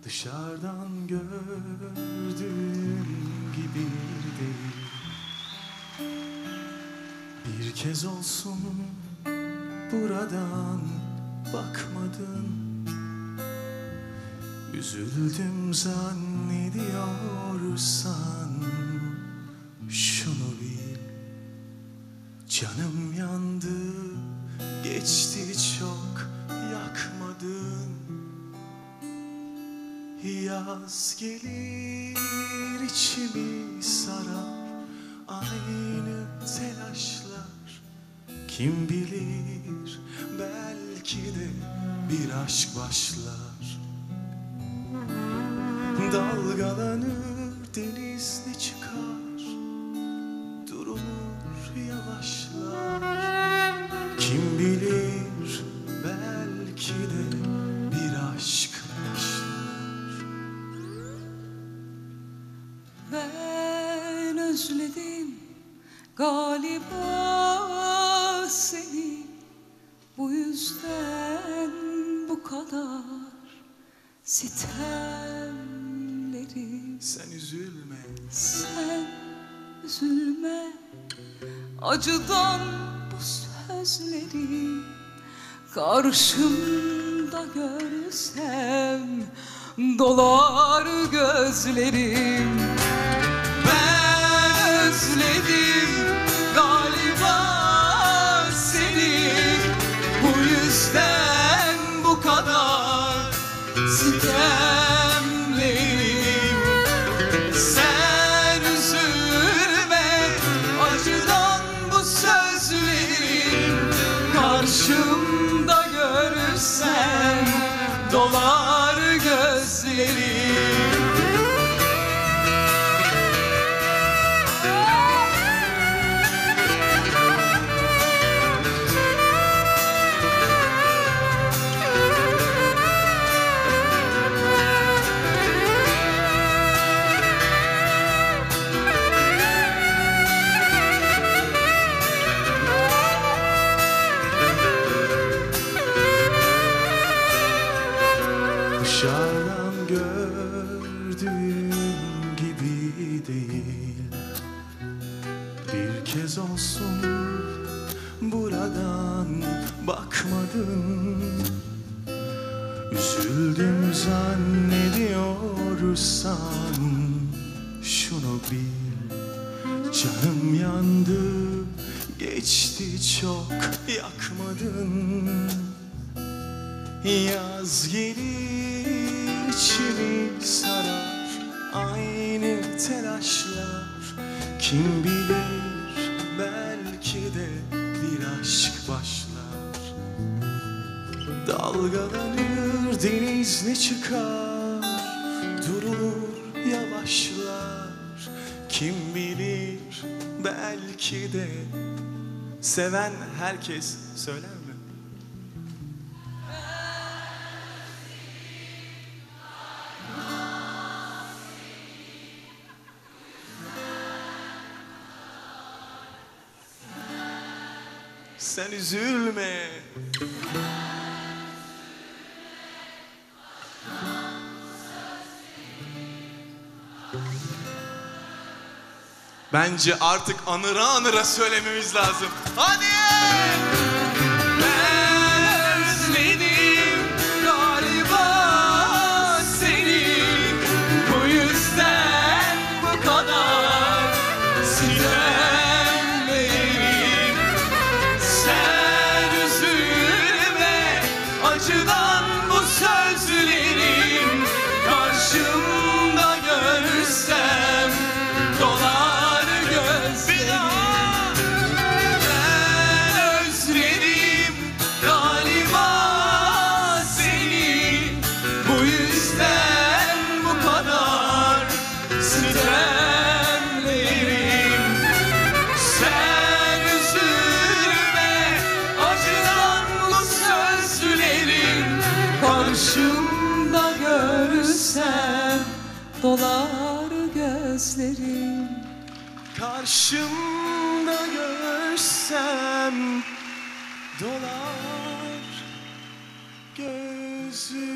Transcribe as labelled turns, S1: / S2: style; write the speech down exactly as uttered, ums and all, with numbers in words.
S1: Dışarıdan gördüğüm gibi değil. Bir kez olsun buradan bakmadın. Üzüldüm zannediyorsan şunu bil. Canım yandı, geçti çok, yakmadın. Yaz gelir içimi sarar, aynı telaşlar. Kim bilir, belki de bir aşk başlar. Dalgalanır deniz, ne çıkar, durulur yavaşlar. Kim bilir, belki de bir aşk başlar.
S2: Ben özledim galiba seni, bu yüzden bu kadar sitemlerim.
S1: Sen üzülme,
S2: sen üzülme, acıdan bu sözlerim karşımda görsem dolar gözlerim. Ben özledim galiba seni, bu yüzden bu kadar sitemliyim. Sen üzülme, acıdan bu sözlerim karşımda görürsem dolar gözlerim.
S1: dışarıdan gördüğüm gibi değil. Bir kez olsun buradan bakmadın. Üzüldüm zannediyorsan şunu bil. Canım yandı, geçti çok, yakmadın. Yaz gelir içimi sarar, aynı telaşlar. Kim bilir, belki de bir aşk başlar. Dalgalanır deniz, ne çıkar, durulur yavaşlar. Kim bilir, belki de seven herkes söyler mi? Sen üzülme. Bence artık anıra anıra söylememiz lazım. Hadi!
S2: Ben özledim galiba seni, bu yüzden bu kadar sitemliyim. Sen üzülme, acıdan bu sözlerim karşımda görsem dolar gözlerim. Ben özledim galiba seni, bu yüzden bu kadar sitemliyim. Sen üzülme, acıdan bu sözlerim karşımda görürsem dolar gözlerim.
S1: Karşımda görsem dolar gözüm.